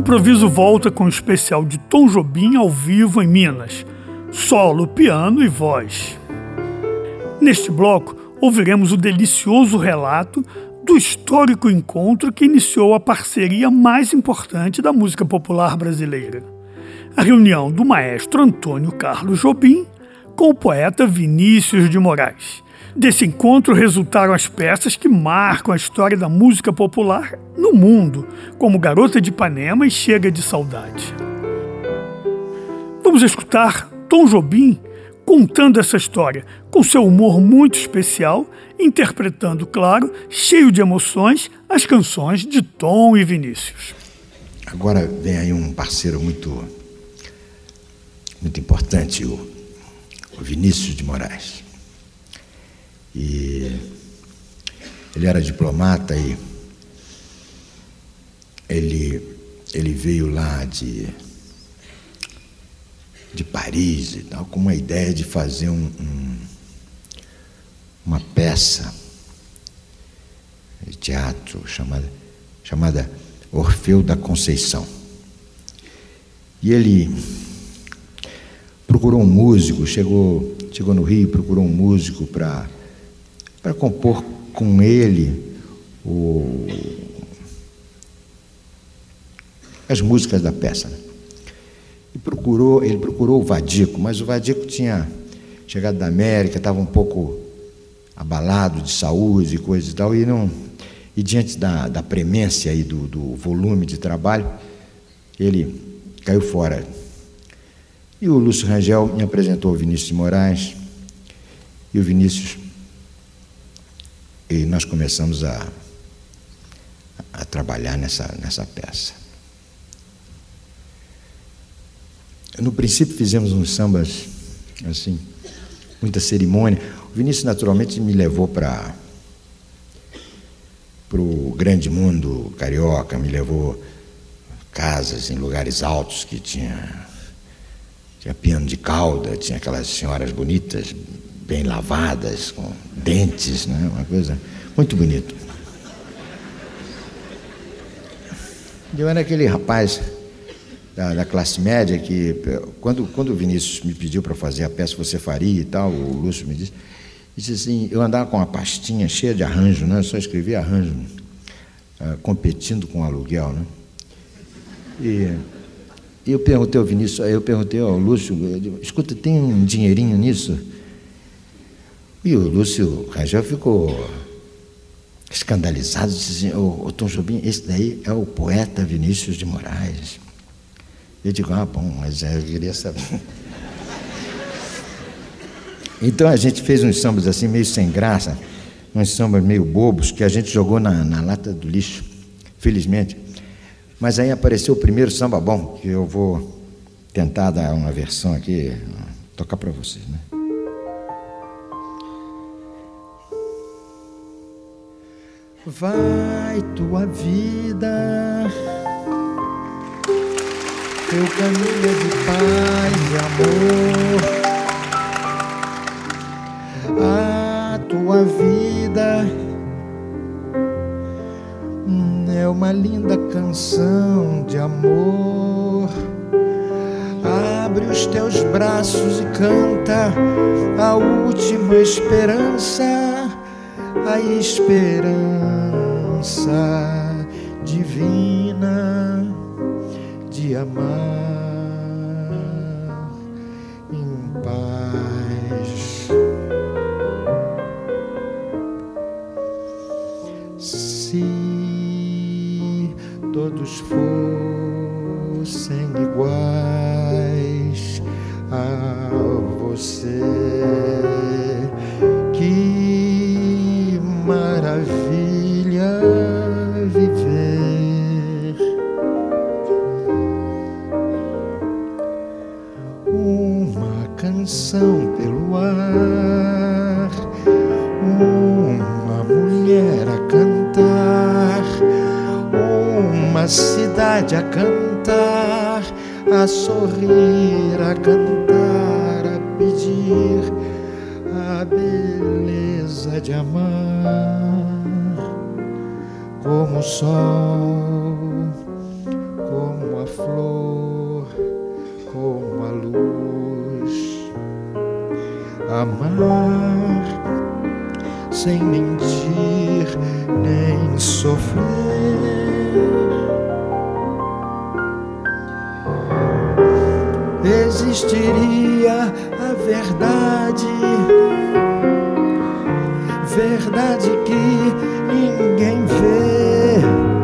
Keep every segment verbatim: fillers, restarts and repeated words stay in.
Improviso volta com o especial de Tom Jobim ao vivo em Minas, solo, piano e voz. Neste bloco, ouviremos o delicioso relato do histórico encontro que iniciou a parceria mais importante da música popular brasileira. A reunião do maestro Antônio Carlos Jobim com o poeta Vinícius de Moraes. Desse encontro resultaram as peças que marcam a história da música popular no mundo, como Garota de Ipanema e Chega de Saudade. Vamos escutar Tom Jobim contando essa história, com seu humor muito especial, interpretando, claro, cheio de emoções, as canções de Tom e Vinícius. Agora vem aí um parceiro muito, muito importante, o, o Vinícius de Moraes. E ele era diplomata e ele, ele veio lá de, de Paris e tal, com uma ideia de fazer um, um, uma peça de teatro chamada, chamada Orfeu da Conceição. E ele procurou um músico, chegou, chegou no Rio, procurou um músico para para compor com ele o, as músicas da peça. Né? E procurou, ele procurou o Vadico, mas o Vadico tinha chegado da América, estava um pouco abalado de saúde e coisas e tal, e, não, e diante da, da premência e do, do volume de trabalho, ele caiu fora. E o Lúcio Rangel me apresentou o Vinícius de Moraes, e o Vinícius E nós começamos a, a trabalhar nessa, nessa peça. No princípio fizemos uns sambas, assim, muita cerimônia. O Vinícius naturalmente me levou para para o grande mundo carioca, me levou casas em lugares altos que tinha, tinha piano de cauda, tinha aquelas senhoras bonitas, bem lavadas, com dentes, né? Uma coisa muito bonita. Eu era aquele rapaz da, da classe média que, quando, quando o Vinícius me pediu para fazer a peça, você faria e tal, o Lúcio me disse, disse assim, eu andava com uma pastinha cheia de arranjo, né? Eu só escrevia arranjo, uh, competindo com o aluguel, né? E, e eu perguntei ao Vinícius, eu perguntei ao Lúcio, escuta, tem um dinheirinho nisso? E o Lúcio Rangel ficou escandalizado, disse assim, ô, ô Tom Jobim, esse daí é o poeta Vinícius de Moraes. Eu digo, ah, bom, mas eu queria saber. Então a gente fez uns sambas assim, meio sem graça, uns sambas meio bobos, que a gente jogou na, na lata do lixo, felizmente. Mas aí apareceu o primeiro samba bom, que eu vou tentar dar uma versão aqui, tocar para vocês, né? Vai tua vida, teu caminho é de paz e amor. A tua vida é uma linda canção de amor. Abre os teus braços e canta a última esperança, a esperança divina de amar em paz. Se todos fossem iguais a você, que maravilha viver. Uma canção pelo ar, uma mulher a cantar, uma cidade a cantar, a sorrir, a cantar, a pedir a beleza de amar, como o sol, como a a flor, como a luz. Amar sem mentir nem sofrer. Existiria a verdade, verdade que ninguém vê.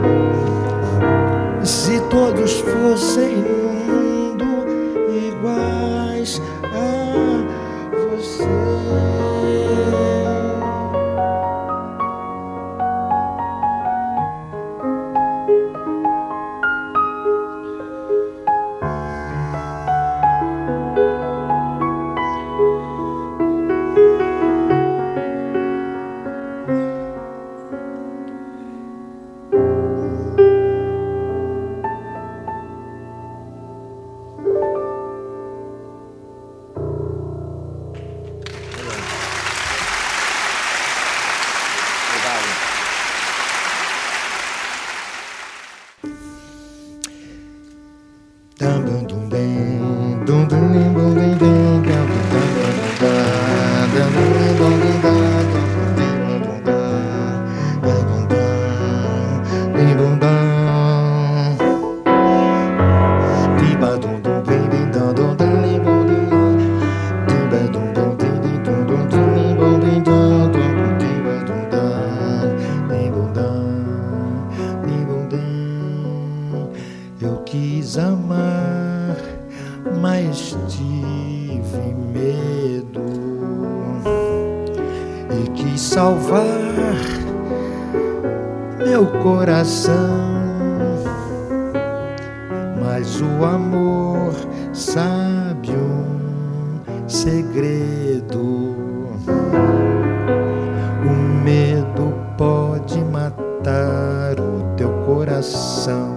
Se todos fossem no mundo iguais a você. Eu quis amar, mas tive medo, e quis salvar meu coração, mas o amor sabe um segredo. O medo pode matar o teu coração.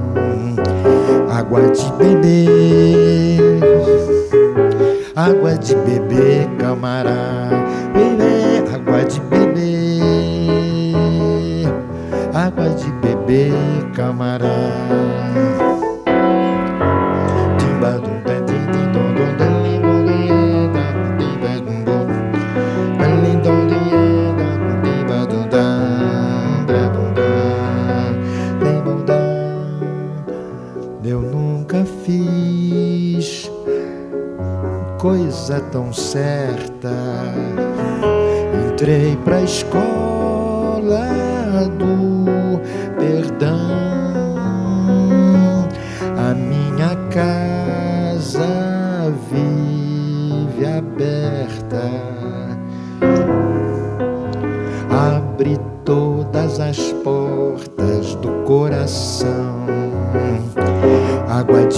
Água de beber, água de beber, camarada, beber, água de beber, água de beber, camarada. Eu nunca fiz coisa tão certa. Entrei pra escola do perdão. A minha casa vive aberta. Abre todas as portas do coração. Água de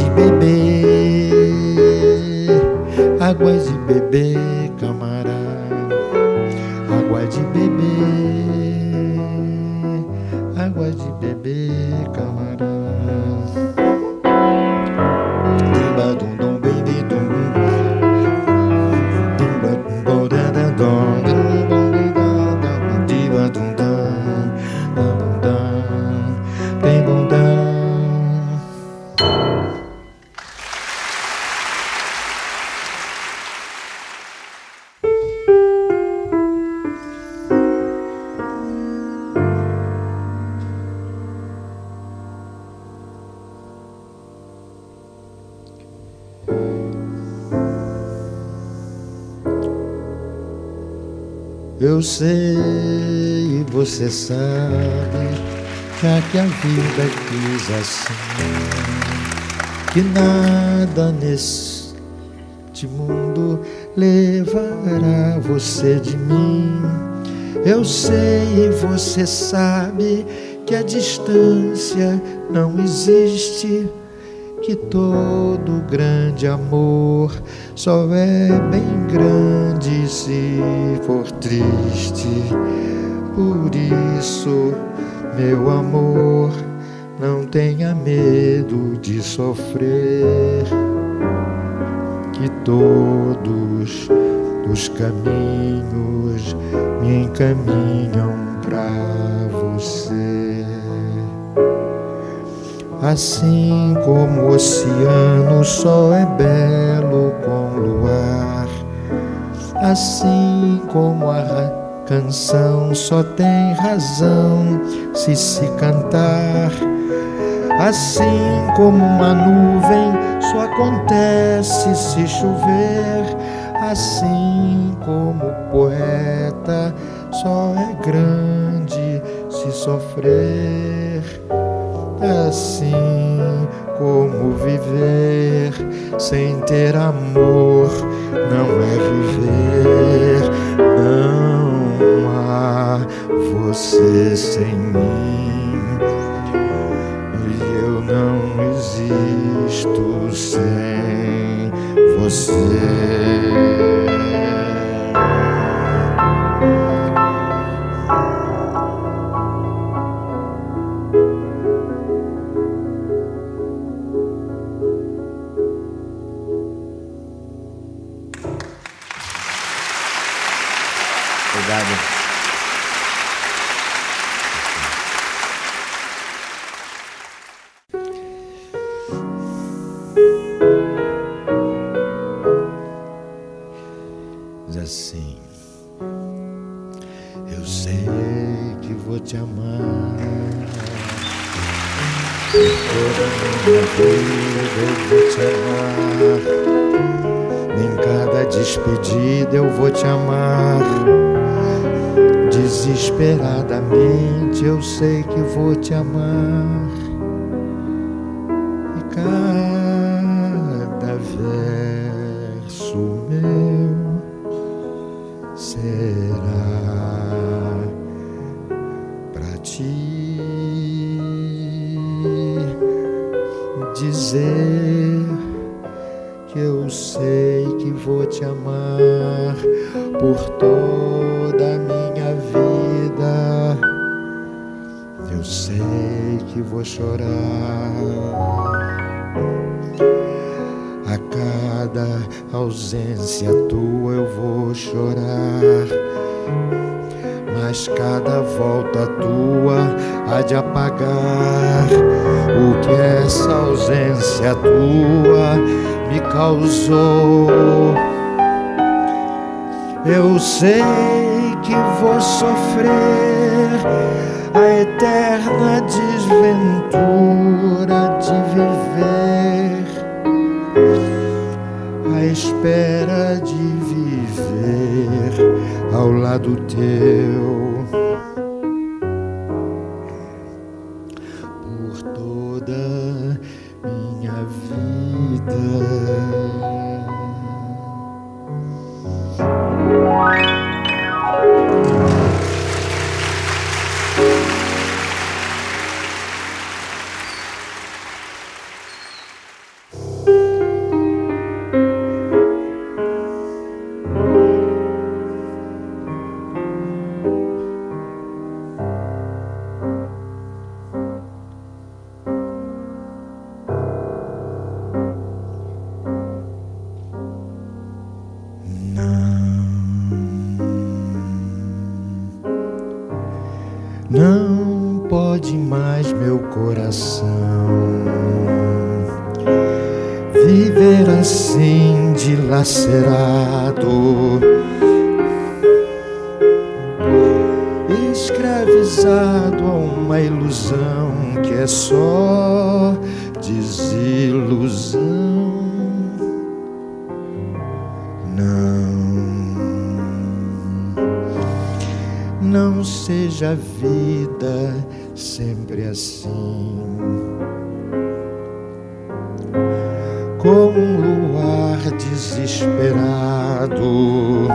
beber, água de beber, camarada. Água de beber, água de beber, camarada. Dimba dum dum baby dum, dimba dum dum da da dum, dimba dum dum, dum dum, bem dum dum. Eu sei e você sabe, já que a vida quis assim, que nada neste mundo levará você de mim. Eu sei e você sabe que a distância não existe, que todo grande amor só é bem grande se for triste. Por isso, meu amor, não tenha medo de sofrer, que todos os caminhos me encaminham pra você. Assim como o oceano só é belo com luar, assim como a canção só tem razão se se cantar, assim como uma nuvem só acontece se chover, assim como o poeta só é grande se sofrer, assim como viver sem ter amor não é viver. Não há você sem mim e eu não existo sem você. Obrigado. Diz assim: eu sei que vou te amar, por toda a minha vida eu vou te amar, em cada despedida eu vou te amar. Desesperadamente eu sei que vou te amar, e cada verso meu será pra ti dizer que eu sei que vou te amar por toda a minha vida. Eu sei que vou chorar a cada ausência tua, eu vou chorar, mas cada volta tua há de apagar o que essa ausência tua me causou. Eu sei que vou sofrer a eterna desventura de viver à espera de viver ao lado teu por toda minha vida. Não pode mais meu coração viver assim dilacerado, escravizado a uma ilusão que é só desilusão. Não, não seja a vida sempre assim, como um luar desesperado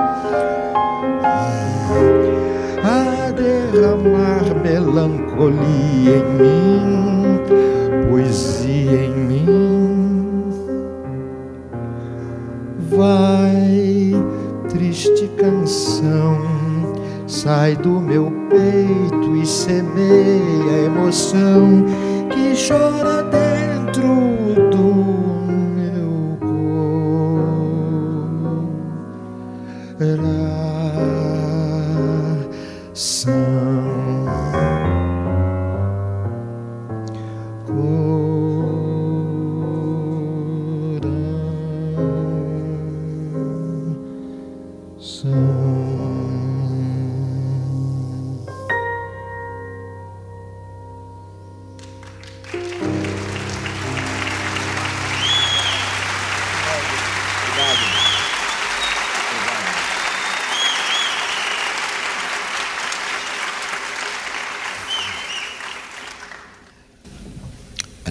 a derramar melancolia em mim, poesia em mim. Vai, triste canção, sai do meu peito e semeia a emoção que chora dentro do meu coração.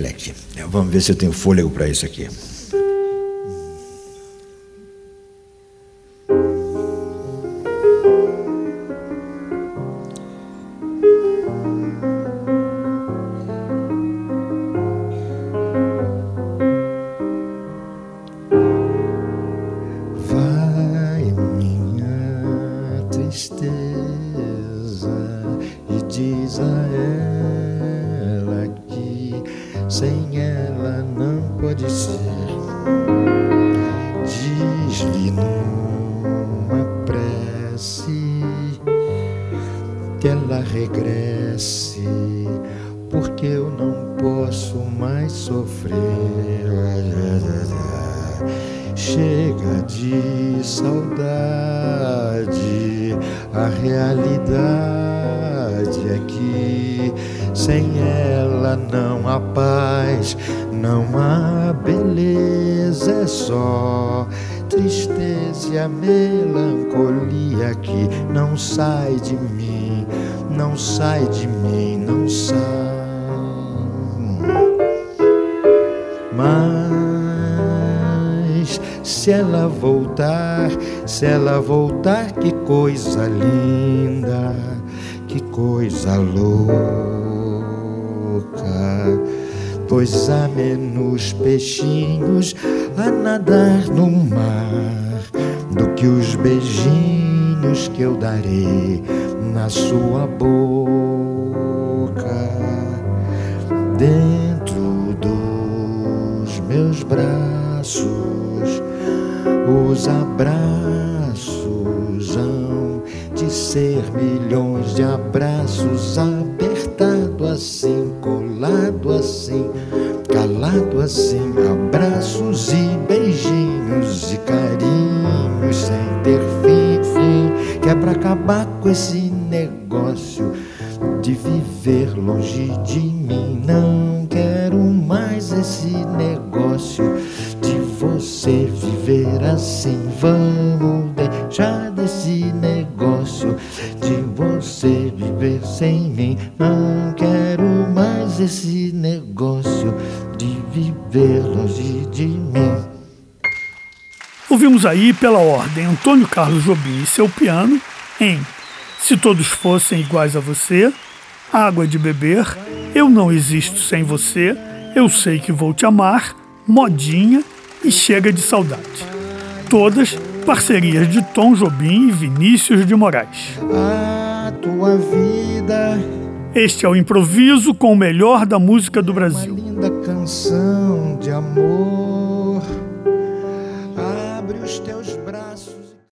Olha aqui, vamos ver se eu tenho fôlego para isso aqui. Vai minha tristeza e diz a ela que sem ela não pode ser. Diz-lhe numa prece que ela regresse, porque eu não posso mais sofrer. Chega de saudade, a realidade é que sem ela não há paz, não há beleza, é só tristeza e a melancolia que não sai de mim, não sai de mim, não sai. Mas se ela voltar, se ela voltar, que coisa linda, que coisa louca, pois há menos peixinhos a nadar no mar do que os beijinhos que eu darei na sua boca. Dentro dos meus braços, os abraços hão de ser milhões de abraços, apertado assim, colado assim, calado assim, abraços e beijinhos e carinhos sem ter fim, fim, que é pra acabar com esse negócio de viver longe de mim. Não quero mais esse negócio de você viver assim. Vamos deixar desse negócio de você viver sem mim. Não quero mais esse negócio de viver longe de mim. Ouvimos aí, pela ordem, Antônio Carlos Jobim e seu piano em Se Todos Fossem Iguais a Você, Água de Beber, Eu Não Existo Sem Você, Eu Sei Que Vou Te Amar, Modinha e Chega de Saudade. Todas parcerias de Tom Jobim e Vinícius de Moraes. A tua vida, este é o Improviso com o melhor da música do Brasil. uma linda canção de amor. Abre os teus